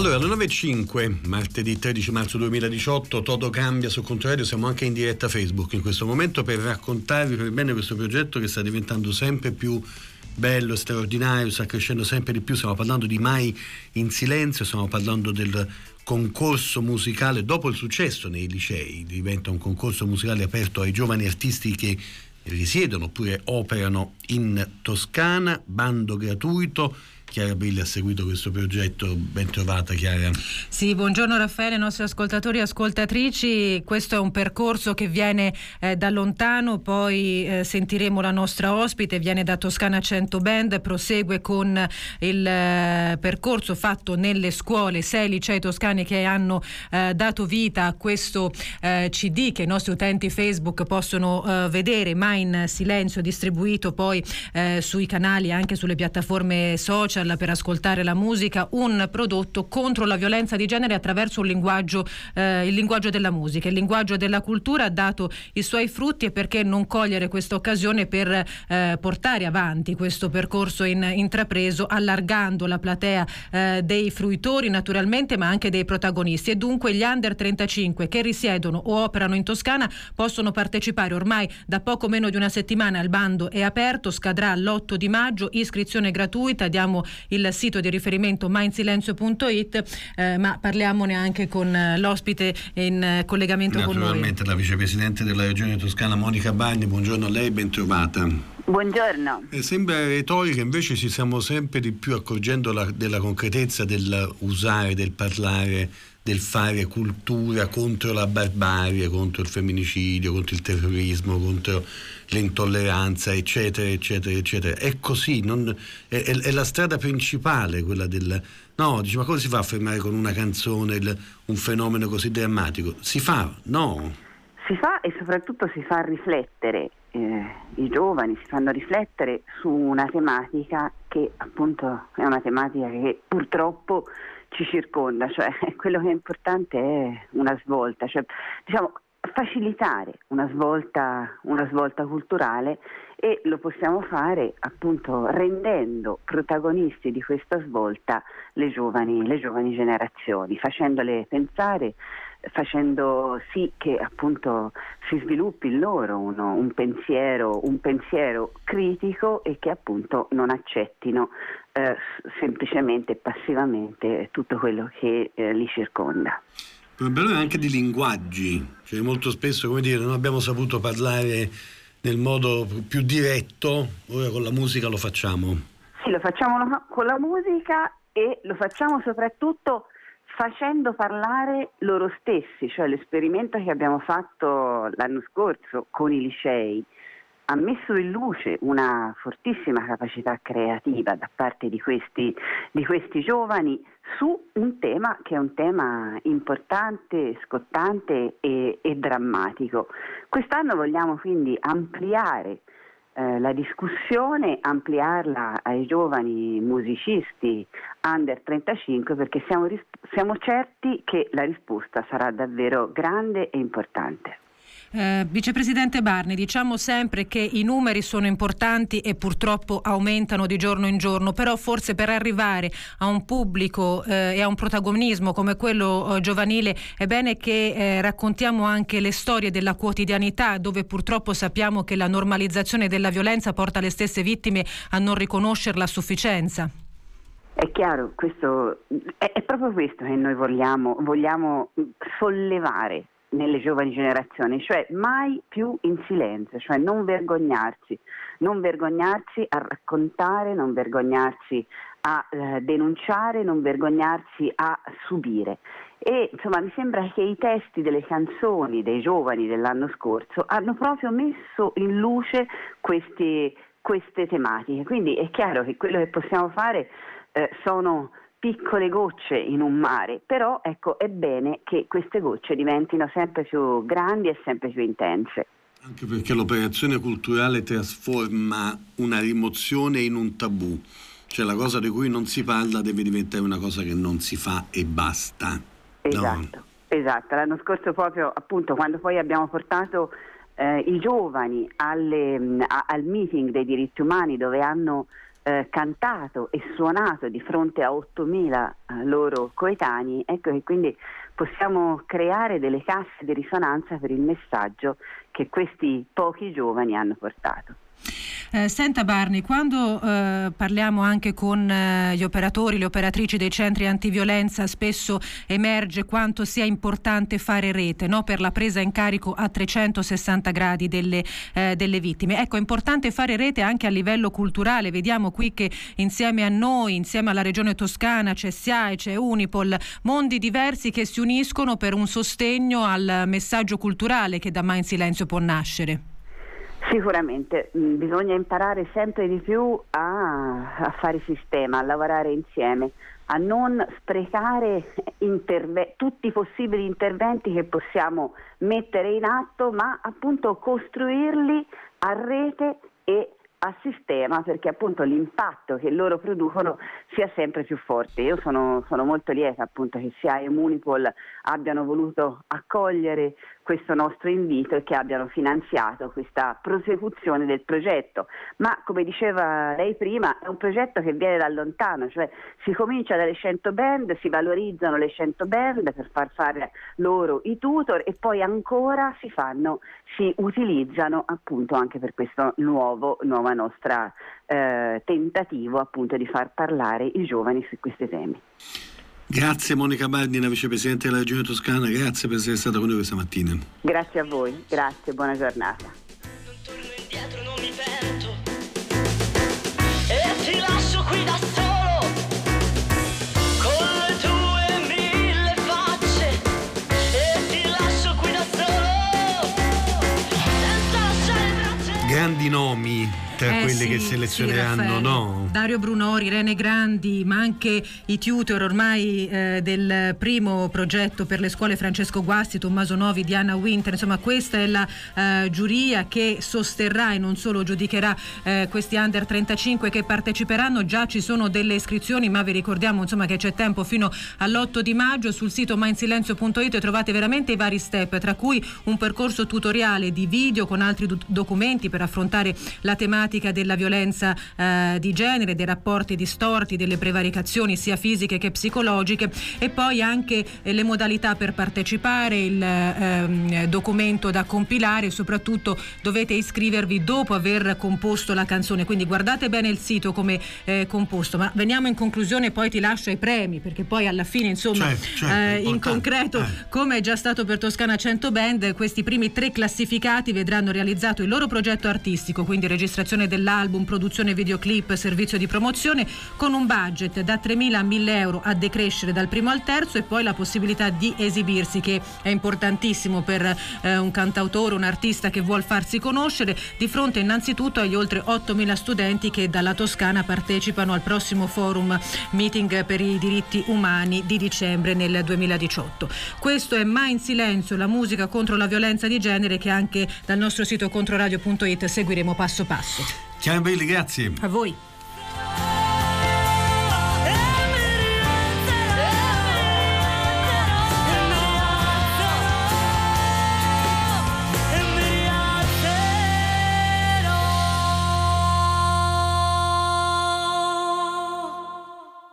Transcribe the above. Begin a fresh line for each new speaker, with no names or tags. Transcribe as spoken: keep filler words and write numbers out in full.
Allora, alle nove e cinque, martedì tredici marzo duemiladiciotto, Toto Cambia su Controradio. Siamo anche in diretta Facebook in questo momento per raccontarvi per bene questo progetto che sta diventando sempre più bello, straordinario, sta crescendo sempre di più. Stiamo parlando di Mai in Silenzio, stiamo parlando del concorso musicale. Dopo il successo nei licei diventa un concorso musicale aperto ai giovani artisti che risiedono oppure operano in Toscana, bando gratuito. Chiara Brilli ha seguito questo progetto, ben trovata Chiara.
Sì, buongiorno Raffaele, ai nostri ascoltatori e ascoltatrici. Questo è un percorso che viene eh, da lontano, poi eh, sentiremo la nostra ospite, viene da Toscana cento Band, prosegue con il eh, percorso fatto nelle scuole, sei licei toscani che hanno eh, dato vita a questo eh, C D che i nostri utenti Facebook possono eh, vedere, ma in silenzio, distribuito poi eh, sui canali, anche sulle piattaforme social per ascoltare la musica, un prodotto contro la violenza di genere attraverso un linguaggio, eh, il linguaggio della musica, il linguaggio della cultura. Ha dato i suoi frutti, e perché non cogliere questa occasione per eh, portare avanti questo percorso in, intrapreso, allargando la platea eh, dei fruitori naturalmente, ma anche dei protagonisti. E dunque gli under trentacinque che risiedono o operano in Toscana possono partecipare ormai da poco meno di una settimana. Il bando è aperto, scadrà l'otto di maggio, iscrizione gratuita. Diamo il sito di riferimento mai in silenzio punto it, eh, ma parliamone anche con eh, l'ospite in eh, collegamento con noi.
Naturalmente la vicepresidente della Regione Toscana Monica Bagni. Buongiorno a lei, ben trovata.
Buongiorno.
E sembra retorica, invece ci stiamo sempre di più accorgendo la, della concretezza del usare, del parlare, del fare cultura contro la barbarie, contro il femminicidio, contro il terrorismo, contro l'intolleranza, eccetera, eccetera, eccetera. È così, non, è, è, è la strada principale quella del... No, dici, ma come si fa a fermare con una canzone il, un fenomeno così drammatico? Si fa? No.
Si fa, e soprattutto si fa riflettere, eh, i giovani si fanno riflettere su una tematica che appunto è una tematica che purtroppo ci circonda, cioè quello che è importante è una svolta, cioè diciamo facilitare una svolta, una svolta culturale, e lo possiamo fare appunto rendendo protagonisti di questa svolta le giovani, le giovani generazioni, facendole pensare, facendo sì che appunto si sviluppi in loro uno, un pensiero, un pensiero critico, e che appunto non accettino eh, semplicemente e passivamente tutto quello che eh, li circonda.
Il problema è anche di linguaggi, cioè molto spesso, come dire, non abbiamo saputo parlare nel modo più diretto. Ora con la musica lo facciamo.
Sì, lo facciamo con la musica, e lo facciamo soprattutto facendo parlare loro stessi, cioè l'esperimento che abbiamo fatto l'anno scorso con i licei ha messo in luce una fortissima capacità creativa da parte di questi, di questi giovani su un tema che è un tema importante, scottante e, e drammatico. Quest'anno vogliamo quindi ampliare eh, la discussione, ampliarla ai giovani musicisti under trentacinque, perché siamo, siamo certi che la risposta sarà davvero grande e importante.
Eh, Vicepresidente Barni, diciamo sempre che i numeri sono importanti e purtroppo aumentano di giorno in giorno, però forse per arrivare a un pubblico eh, e a un protagonismo come quello eh, giovanile è bene che eh, raccontiamo anche le storie della quotidianità, dove purtroppo sappiamo che la normalizzazione della violenza porta le stesse vittime a non riconoscerla a sufficienza.
È chiaro, questo è, è proprio questo che noi vogliamo, vogliamo sollevare nelle giovani generazioni, cioè mai più in silenzio, cioè non vergognarsi, non vergognarsi a raccontare, non vergognarsi a eh, denunciare, non vergognarsi a subire. E insomma mi sembra che i testi delle canzoni dei giovani dell'anno scorso hanno proprio messo in luce questi, queste tematiche, quindi è chiaro che quello che possiamo fare eh, sono piccole gocce in un mare, però ecco, è bene che queste gocce diventino sempre più grandi e sempre più intense.
Anche perché l'operazione culturale trasforma una rimozione in un tabù, cioè la cosa di cui non si parla deve diventare una cosa che non si fa e basta.
Esatto, no. Esatto. L'anno scorso proprio appunto quando poi abbiamo portato eh, i giovani alle, a, al meeting dei diritti umani, dove hanno eh, cantato e suonato di fronte a ottomila eh, loro coetanei, ecco che quindi possiamo creare delle casse di risonanza per il messaggio che questi pochi giovani hanno portato.
Eh, senta Barni, quando eh, parliamo anche con eh, gli operatori, le operatrici dei centri antiviolenza, spesso emerge quanto sia importante fare rete, no? Per la presa in carico a trecentosessanta gradi delle, eh, delle vittime. Ecco, è importante fare rete anche a livello culturale. Vediamo qui che insieme a noi, insieme alla Regione Toscana, c'è S I A E, c'è Unipol, mondi diversi che si uniscono per un sostegno al messaggio culturale che da Mai in Silenzio può nascere.
Sicuramente mh, bisogna imparare sempre di più a, a fare sistema, a lavorare insieme, a non sprecare interve- tutti i possibili interventi che possiamo mettere in atto, ma appunto costruirli a rete e a sistema, perché appunto l'impatto che loro producono sia sempre più forte. Io sono, sono molto lieta appunto che S I A E e Unipol abbiano voluto accogliere questo nostro invito e che abbiano finanziato questa prosecuzione del progetto, ma come diceva lei prima è un progetto che viene da lontano, cioè si comincia dalle cento band, si valorizzano le cento band per far fare loro i tutor e poi ancora si fanno, si utilizzano appunto anche per questo nuovo, nuova nostra eh, tentativo appunto di far parlare i giovani su questi temi.
Grazie Monica Bardina, vicepresidente della Regione Toscana, grazie per essere stata con noi questa mattina.
Grazie a voi, grazie, buona giornata.
Non torno indietro, non mi pento e ti lascio qui da solo con le tue mille facce e ti lascio qui da solo senza lasciare tracce.
Grandi nomi tra
Eh
quelli
sì,
che selezioneranno,
sì,
no?
Dario Brunori, Rene Grandi, ma anche i tutor ormai eh, del primo progetto per le scuole Francesco Guasti, Tommaso Novi, Diana Winter. Insomma, questa è la eh, giuria che sosterrà e non solo giudicherà eh, questi under trentacinque che parteciperanno. Già ci sono delle iscrizioni, ma vi ricordiamo insomma che c'è tempo fino all'otto di maggio. Sul sito mai in silenzio punto it trovate veramente i vari step, tra cui un percorso tutoriale di video con altri do- documenti per affrontare la tematica della violenza eh, di genere, dei rapporti distorti, delle prevaricazioni sia fisiche che psicologiche, e poi anche eh, le modalità per partecipare, il eh, documento da compilare, e soprattutto dovete iscrivervi dopo aver composto la canzone, quindi guardate bene il sito come eh, composto. Ma veniamo in conclusione, poi ti lascio ai premi, perché poi alla fine insomma
certo, certo,
eh, in concreto
eh.
come è già stato per Toscana cento Band, questi primi tre classificati vedranno realizzato il loro progetto artistico, quindi registrazione dell'album, produzione videoclip, servizio di promozione, con un budget da tremila a mille euro a decrescere dal primo al terzo, e poi la possibilità di esibirsi, che è importantissimo per eh, un cantautore, un artista che vuol farsi conoscere, di fronte innanzitutto agli oltre ottomila studenti che dalla Toscana partecipano al prossimo forum meeting per i diritti umani di dicembre nel duemiladiciotto. Questo è Mai in Silenzio, la musica contro la violenza di genere, che anche dal nostro sito controradio punto it seguiremo passo passo.
Chiara Belli, grazie.
A voi.